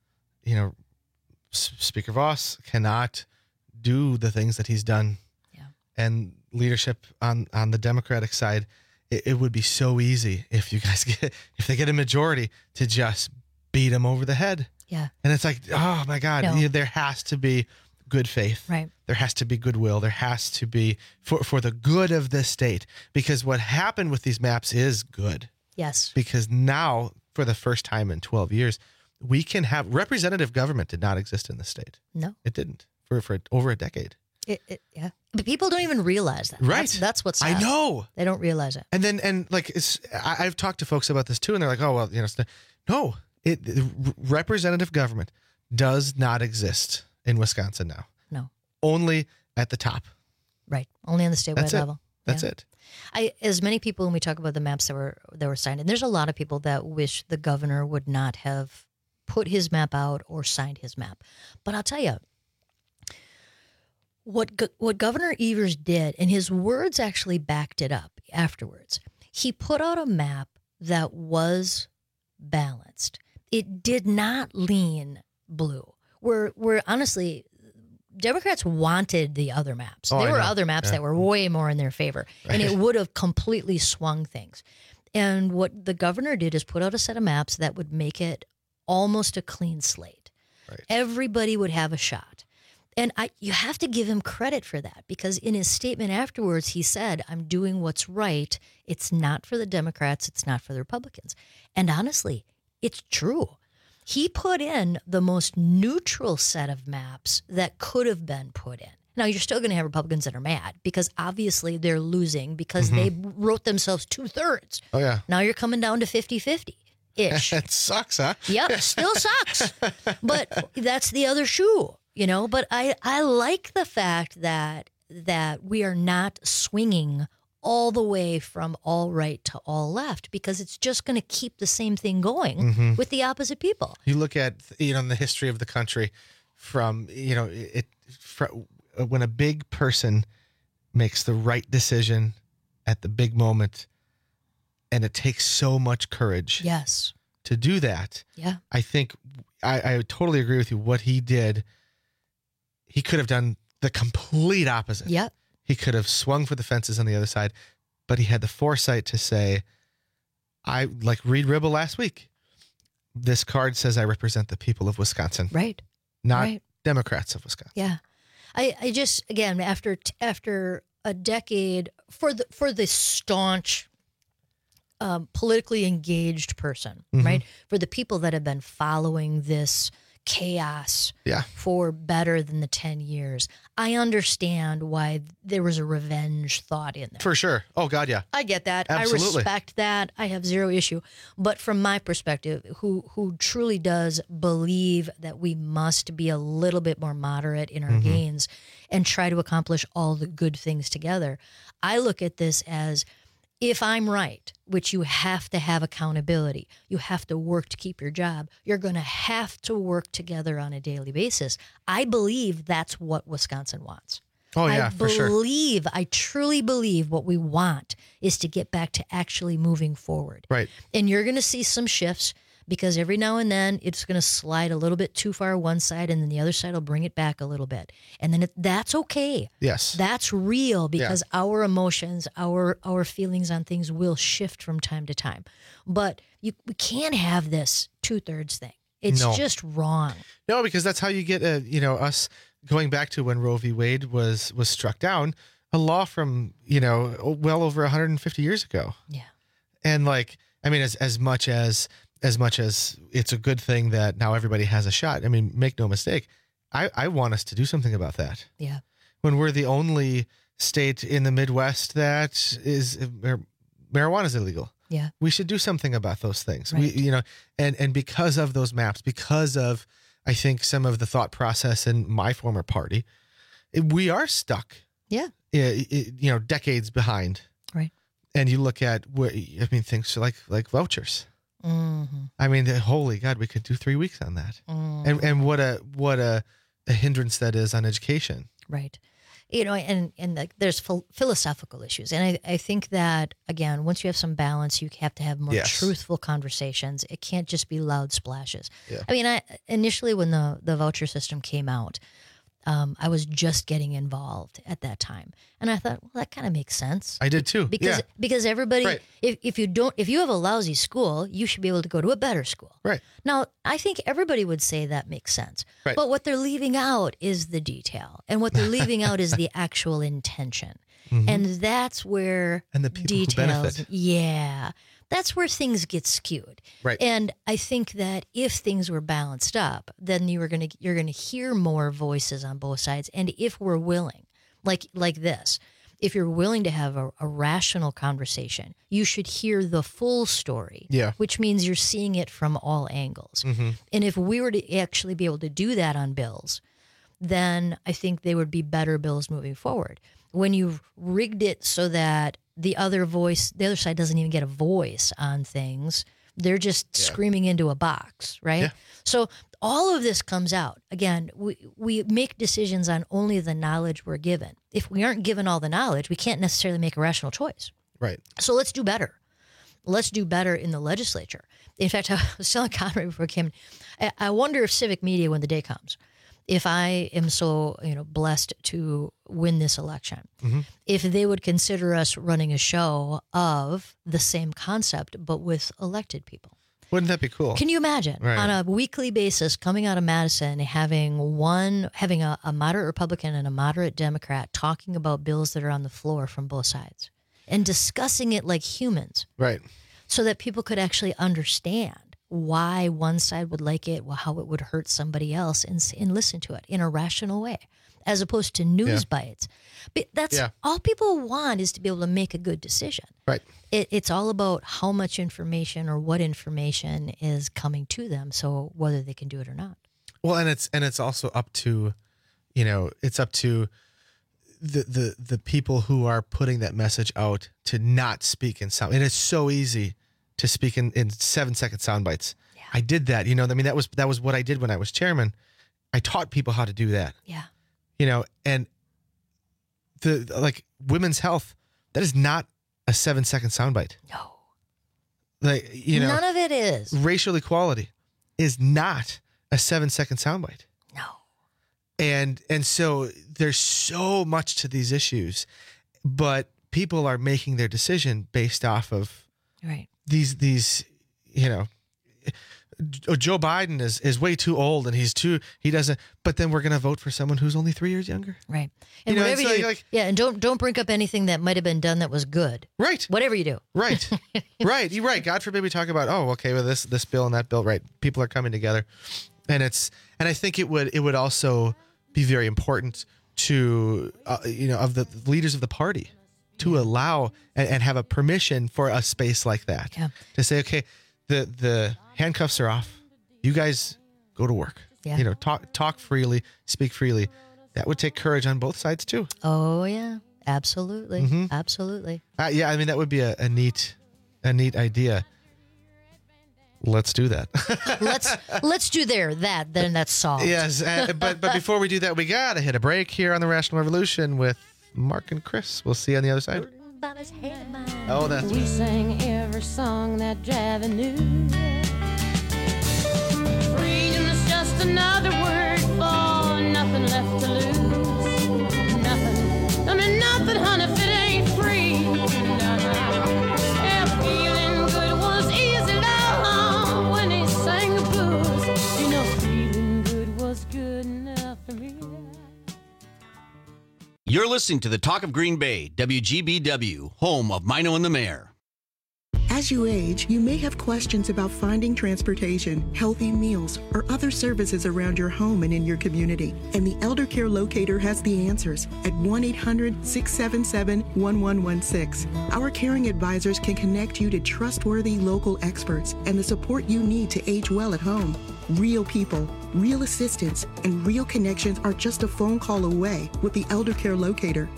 Speaker Voss cannot do the things that he's done. Yeah. And leadership on the Democratic side, it would be so easy if they get a majority to just beat him over the head. Yeah. And it's like, oh my God, there has to be good faith. Right. There has to be goodwill. There has to be for the good of this state, because what happened with these maps is good. Yes. Because now, for the first time in 12 years, we can have representative government. Did not exist in the state. No, it didn't for over a decade. Yeah, but people don't even realize that. Right. That's what's sad. I know. They don't realize it. And then I've talked to folks about this too, and they're like, oh well, no, representative government does not exist in Wisconsin now. No, only at the top. Right, only on the statewide level. That's it. As many people, when we talk about the maps that were signed, and there's a lot of people that wish the governor would not have put his map out or signed his map. But I'll tell you, what Governor Evers did, and his words actually backed it up afterwards, he put out a map that was balanced. It did not lean blue. Where honestly, Democrats wanted the other maps. There were other maps that were way more in their favor, and it would have completely swung things. And what the governor did is put out a set of maps that would make it almost a clean slate. Right. Everybody would have a shot. And you have to give him credit for that, because in his statement afterwards, he said, I'm doing what's right. It's not for the Democrats. It's not for the Republicans. And honestly, it's true. He put in the most neutral set of maps that could have been put in. Now, you're still going to have Republicans that are mad because obviously they're losing because they wrote themselves 2/3. Oh, yeah. Now you're coming down to 50-50-ish. It sucks, huh? Yep, still sucks. But that's the other shoe, But I like the fact that we are not swinging all the way from all right to all left, because it's just going to keep the same thing going with the opposite people. You look at, in the history of the country from, when a big person makes the right decision at the big moment, and it takes so much courage to do that. Yeah. I think I totally agree with you. What he did, he could have done the complete opposite. Yep. He could have swung for the fences on the other side, but he had the foresight to say, like Reed Ribble last week, this card says I represent the people of Wisconsin. Right. Not Democrats of Wisconsin. Yeah. I just, again, after a decade, for the staunch, politically engaged person, right? For the people that have been following this chaos for better than the 10 years, I understand why there was a revenge thought in there. For sure. Oh, God, yeah. I get that. Absolutely. I respect that. I have zero issue. But from my perspective, who truly does believe that we must be a little bit more moderate in our gains and try to accomplish all the good things together, I look at this as, if I'm right, which you have to have accountability, you have to work to keep your job, you're going to have to work together on a daily basis. I believe that's what Wisconsin wants. Oh, yeah, for sure. I truly believe what we want is to get back to actually moving forward. Right. And you're going to see some shifts because every now and then it's going to slide a little bit too far one side, and then the other side will bring it back a little bit. And then that's okay. Yes. That's real, because our emotions, our feelings on things will shift from time to time. But we can't have this 2/3 thing. It's just wrong. No, because that's how you get, us going back to when Roe v. Wade was struck down, a law from, well over 150 years ago. Yeah. And as much as it's a good thing that now everybody has a shot. I mean, make no mistake. I want us to do something about that. Yeah. When we're the only state in the Midwest that marijuana is illegal. Yeah. We should do something about those things. Right. And because of those maps, because of, I think, some of the thought process in my former party, we are stuck. Yeah. Decades behind. Right. And you look at things like vouchers. Mm-hmm. I mean, holy God, we could do 3 weeks on that. Mm-hmm. And what a hindrance that is on education. Right. There's philosophical issues. And I think that, again, once you have some balance, you have to have more truthful conversations. It can't just be loud splashes. Yeah. I mean, initially when the voucher system came out, I was just getting involved at that time. And I thought, well, that kind of makes sense. I did too. Because everybody, right. if you have a lousy school, you should be able to go to a better school. Right. Now, I think everybody would say that makes sense. Right. But what they're leaving out is the detail. And what they're leaving out is the actual intention. Mm-hmm. And that's where and the people details, who benefit. Yeah. That's where things get skewed. Right. And I think that if things were balanced up, then you're going to hear more voices on both sides. And if we're willing, like this, if you're willing to have a rational conversation, you should hear the full story. Yeah. Which means you're seeing it from all angles. Mm-hmm. And if we were to actually be able to do that on bills, then I think they would be better bills moving forward. When you've rigged it so that the other side doesn't even get a voice on things, they're just screaming into a box, right? Yeah. So all of this comes out. Again, we make decisions on only the knowledge we're given. If we aren't given all the knowledge, we can't necessarily make a rational choice. Right. So let's do better. Let's do better in the legislature. In fact, I was telling Conrad before I came in, I wonder if civic media, when the day comes, if I am so blessed to win this election, mm-hmm. if they would consider us running a show of the same concept, but with elected people. Wouldn't that be cool? Can you imagine on a weekly basis coming out of Madison, having a moderate Republican and a moderate Democrat talking about bills that are on the floor from both sides and discussing it like humans, right? So that people could actually understand why one side would like it, how it would hurt somebody else, and listen to it in a rational way, as opposed to news bites. But that's all people want, is to be able to make a good decision. Right. It's all about how much information or what information is coming to them, so whether they can do it or not. Well, and it's also up to, it's up to the people who are putting that message out to not speak in sound. And it's so easy to speak in 7-second sound bites. Yeah. I did that. That was what I did when I was chairman. I taught people how to do that. Yeah. And women's health, that is not a 7-second soundbite. No. None of it is. Racial equality is not a 7-second soundbite. No. And so there's so much to these issues, but people are making their decision based off of these Joe Biden is way too old and he doesn't, but then we're going to vote for someone who's only 3 years younger. Right. And whatever you do, and don't bring up anything that might have been done that was good. Right. Whatever you do. Right. Right. You're right. God forbid we talk about, this bill and that bill. Right. People are coming together, and I think it would also be very important to, of the leaders of the party to allow and have a permission for a space like that to say, okay, the handcuffs are off. You guys go to work. Yeah. Talk freely, speak freely. That would take courage on both sides too. Oh yeah, absolutely, absolutely. That would be a neat idea. Let's do that. let's do then that's solved. Yes, but before we do that, we gotta hit a break here on the Rational Revolution with Mark and Chris. We'll see you on the other side. Oh, that's we sang every song that Javi knew. just another word for nothing left to lose. Nothing. I mean, nothing, honey, if it ain't free. Yeah, feeling good was easy, love, when he sang the blues. You know, feeling good was good enough for me. You're listening to the Talk of Green Bay, WGBW, home of Mino and the Mayor. As you age, you may have questions about finding transportation, healthy meals, or other services around your home and in your community. And the Elder Care Locator has the answers at 1-800-677-1116. Our caring advisors can connect you to trustworthy local experts and the support you need to age well at home. Real people, real assistance, and real connections are just a phone call away with the Elder Care Locator.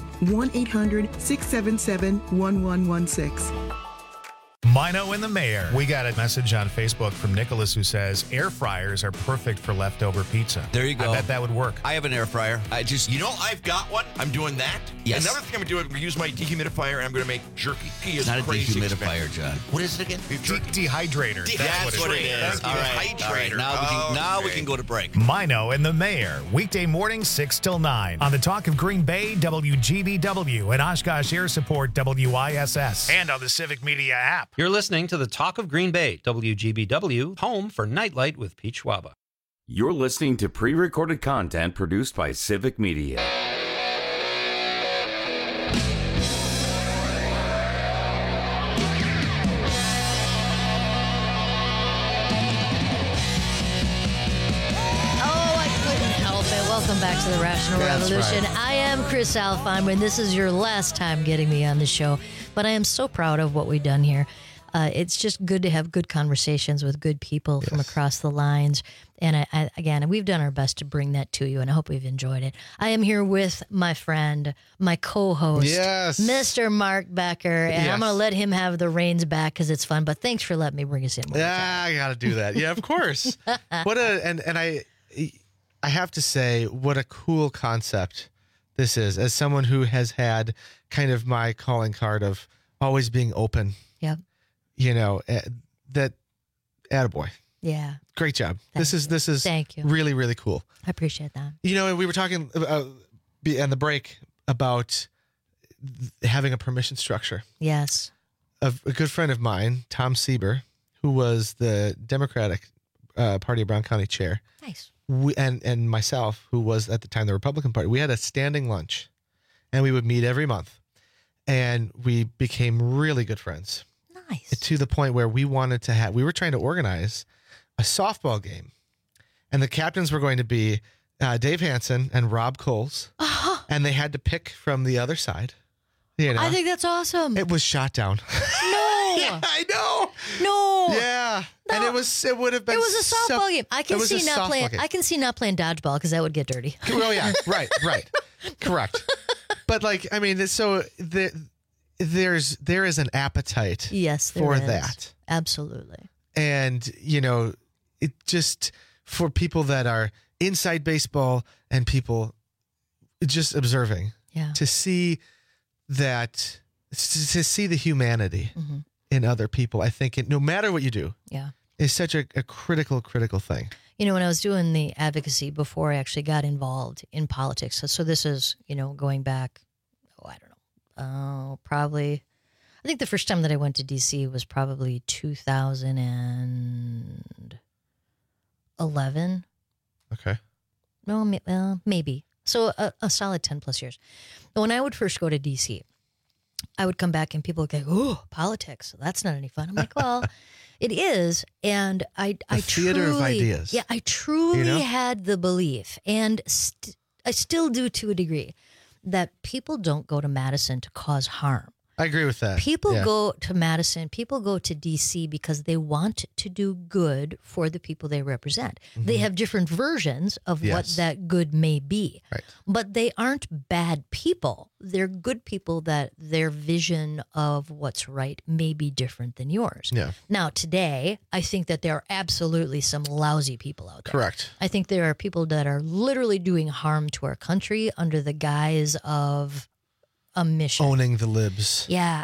1-800-677-1116. Mino and the Mayor. We got a message on Facebook from Nicholas who says air fryers are perfect for leftover pizza. There you go. I bet that would work. I have an air fryer. I've got one. I'm doing that. Yes. Another thing I'm going to do is use my dehumidifier and I'm going to make jerky. It's not a dehumidifier, John. What is it again? Dehydrator. That's what it is. All right. Now we can go to break. Mino and the Mayor. Weekday mornings 6 till 9 on the Talk of Green Bay, WGBW, and Oshkosh Air Support, WISS, and on the Civic Media app. You're listening to the Talk of Green Bay, WGBW, home for Nightlight with Pete Schwaba. You're listening to pre-recorded content produced by Civic Media. Welcome back to the Rational Revolution. Right. I am Chris Alfheim, and this is your last time getting me on the show. But I am so proud of what we've done here. It's just good to have good conversations with good people from across the lines. And again, we've done our best to bring that to you, and I hope we've enjoyed it. I am here with my friend, my co-host, Mr. Mark Becker, and I'm going to let him have the reins back because it's fun. But thanks for letting me bring us in. I got to do that. Yeah, of course. I have to say, what a cool concept this is, as someone who has had kind of my calling card of always being open. Yeah. You know, that attaboy. Yeah. Great job. This is Thank you. Really, really cool. I appreciate that. You know, we were talking on the break about having a permission structure. Yes. A good friend of mine, Tom Sieber, who was the Democratic Party of Brown County chair. Nice. And myself, who was at the time the Republican Party, we had a standing lunch, and we would meet every month, and we became really good friends. Nice. To the point where we were trying to organize a softball game, and the captains were going to be Dave Hansen and Rob Coles, and they had to pick from the other side. You know, I think that's awesome. It was shot down. No. Yeah, I know. No. Yeah. No. And it would have been. It was a softball game. I can see not playing dodgeball because that would get dirty. Oh yeah, right, correct. But I mean, so there is an appetite. Yes, for that. Absolutely. And you know, it just for people that are inside baseball and people just observing. Yeah. To see that, to see the humanity in other people, I think no matter what you do. Yeah. Is such a critical thing. You know, when I was doing the advocacy before I actually got involved in politics, so this is, going back, probably, I think the first time that I went to D.C. was probably 2011. Okay. No, maybe. So a solid 10 plus years. But when I would first go to D.C., I would come back and people would go, "Oh, politics, that's not any fun." I'm like, well, it is. And I theater truly, of ideas. Yeah, I truly had the belief, and I still do to a degree, that people don't go to Madison to cause harm. I agree with that. People go to Madison, people go to D.C. because they want to do good for the people they represent. Mm-hmm. They have different versions of what that good may be. Right. But they aren't bad people. They're good people that their vision of what's right may be different than yours. Yeah. Now, today, I think that there are absolutely some lousy people out there. Correct. I think there are people that are literally doing harm to our country under the guise of a mission. Owning the libs. Yeah,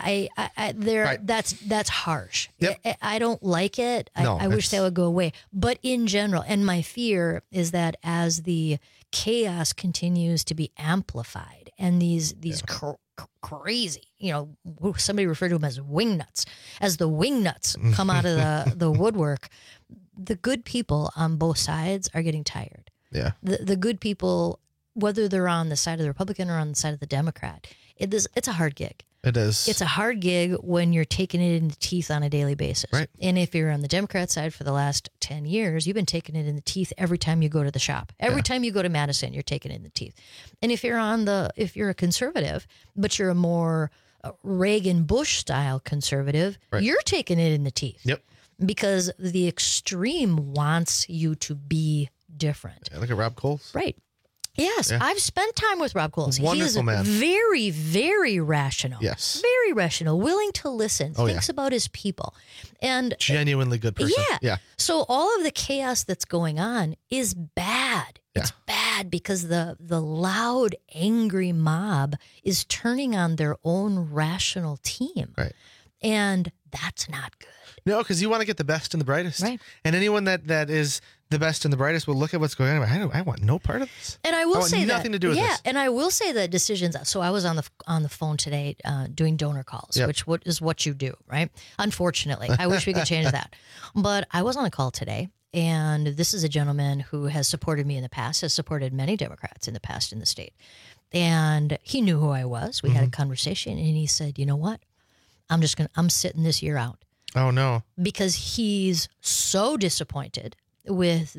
that's harsh. Yep. I don't like it. I wish that would go away. But in general, and my fear is that as the chaos continues to be amplified and these crazy, somebody referred to them as wingnuts, as the wingnuts come out of the woodwork, the good people on both sides are getting tired. Yeah. The good people, whether they're on the side of the Republican or on the side of the Democrat, it's a hard gig. It is. It's a hard gig when you're taking it in the teeth on a daily basis. Right. And if you're on the Democrat side for the last 10 years, you've been taking it in the teeth every time you go to the shop. Every time you go to Madison, you're taking it in the teeth. And if you're a conservative, but you're a more Reagan Bush style conservative, you're taking it in the teeth. Yep. Because the extreme wants you to be different. Yeah, look at Rob Coles. Right. Yes, yeah. I've spent time with Rob Coles. Wonderful man. Very, very rational. Yes. Very rational, willing to listen, thinks about his people. And genuinely good person. Yeah. So all of the chaos that's going on is bad. Yeah. It's bad because the loud, angry mob is turning on their own rational team. Right. And that's not good. No, because you want to get the best and the brightest. Right. And anyone that is the best and the brightest will look at what's going on. I want no part of this. And I will say that nothing to do with this. Yeah, and I will say that decisions. So I was on the phone today doing donor calls, which is what you do, right? Unfortunately, I wish we could change that. But I was on a call today, and this is a gentleman who has supported me in the past, has supported many Democrats in the past in the state, and he knew who I was. We had a conversation, and he said, "You know what? I'm sitting this year out." Oh no! Because he's so disappointed with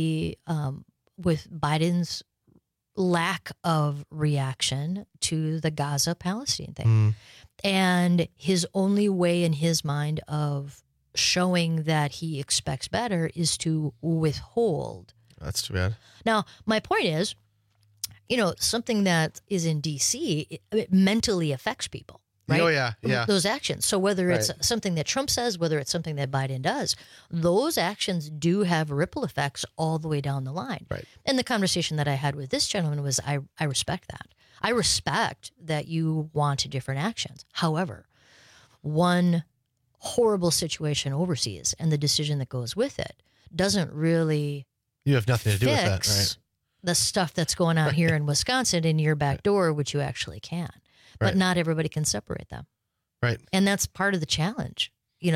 with Biden's lack of reaction to the Gaza-Palestine thing, and his only way in his mind of showing that he expects better is to withhold. That's too bad. Now, my point is, something that is in D.C. it mentally affects people. Right? Oh, yeah. Those actions. So whether it's something that Trump says, whether it's something that Biden does, those actions do have ripple effects all the way down the line. Right. And the conversation that I had with this gentleman was, I respect that. I respect that you want different actions. However, one horrible situation overseas and the decision that goes with it doesn't really You have nothing to do with that, right? The stuff that's going on here in Wisconsin in your back door, which you actually can. But not everybody can separate them. Right. And that's part of the challenge.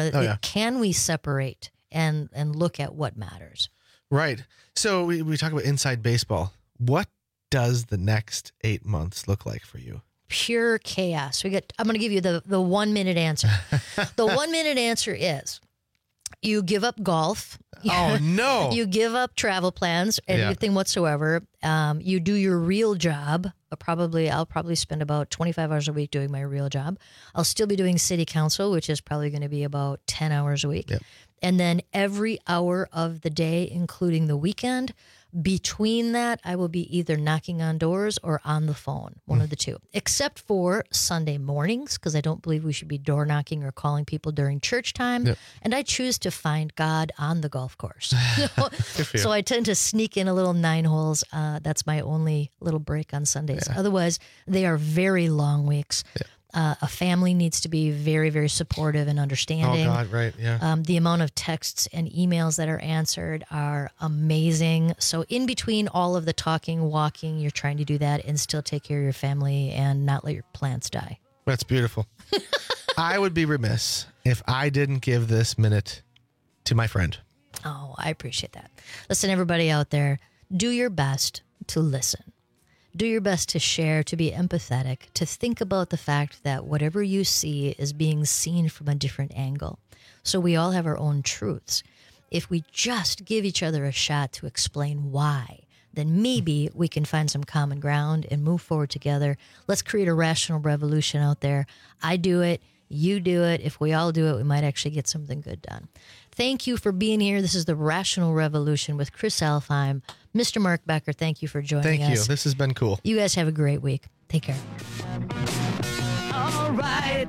Can we separate and look at what matters? Right. So we talk about inside baseball. What does the next 8 months look like for you? Pure chaos. I'm going to give you the 1 minute answer. The 1 minute answer is you give up golf. Oh, no. You give up travel plans, anything whatsoever. You do your real job. I'll probably spend about 25 hours a week doing my real job. I'll still be doing city council, which is probably going to be about 10 hours a week. Yep. And then every hour of the day, including the weekend, between that, I will be either knocking on doors or on the phone, one of the two, except for Sunday mornings, because I don't believe we should be door knocking or calling people during church time. Yep. And I choose to find God on the golf course. Good for you. So I tend to sneak in a little 9 holes. That's my only little break on Sundays. Yeah. Otherwise, they are very long weeks. Yeah. A family needs to be very, very supportive and understanding. Oh, God, right, yeah. The amount of texts and emails that are answered are amazing. So in between all of the talking, walking, you're trying to do that and still take care of your family and not let your plants die. That's beautiful. I would be remiss if I didn't give this minute to my friend. Oh, I appreciate that. Listen, everybody out there, do your best to listen. Do your best to share, to be empathetic, to think about the fact that whatever you see is being seen from a different angle. So we all have our own truths. If we just give each other a shot to explain why, then maybe we can find some common ground and move forward together. Let's create a rational revolution out there. I do it. You do it. If we all do it, we might actually get something good done. Thank you for being here. This is the Rational Revolution with Chris Alfheim. Mr. Mark Becker, thank you for joining us. Thank you. This has been cool. You guys have a great week. Take care. All right.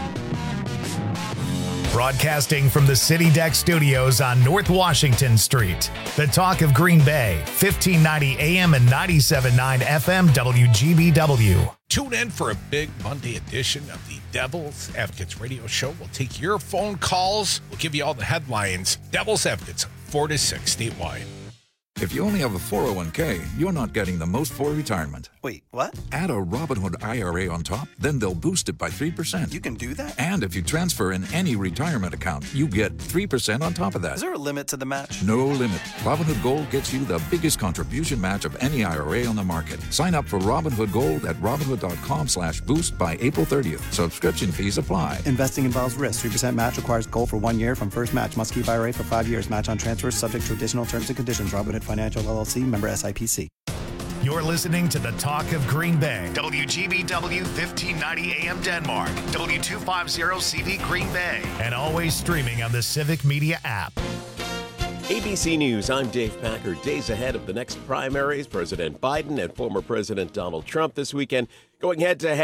Broadcasting from the City Deck Studios on North Washington Street. The Talk of Green Bay, 1590 AM and 97.9 FM WGBW. Tune in for a big Monday edition of the Devil's Advocates radio show. We'll take your phone calls. We'll give you all the headlines. Devil's Advocates, 4 to 6 statewide. If you only have a 401k, you're not getting the most for retirement. Wait, what? Add a Robinhood IRA on top, then they'll boost it by 3%. You can do that? And if you transfer in any retirement account, you get 3% on top of that. Is there a limit to the match? No limit. Robinhood Gold gets you the biggest contribution match of any IRA on the market. Sign up for Robinhood Gold at Robinhood.com/boost by April 30th. Subscription fees apply. Investing involves risk. 3% match requires gold for 1 year from first match. Must keep IRA for 5 years. Match on transfers subject to additional terms and conditions. Robinhood Financial LLC, member SIPC. You're listening to the Talk of Green Bay. WGBW 1590 AM Denmark. W250 CV Green Bay. And always streaming on the Civic Media app. ABC News, I'm Dave Packer. Days ahead of the next primaries, President Biden and former President Donald Trump this weekend going head-to-head.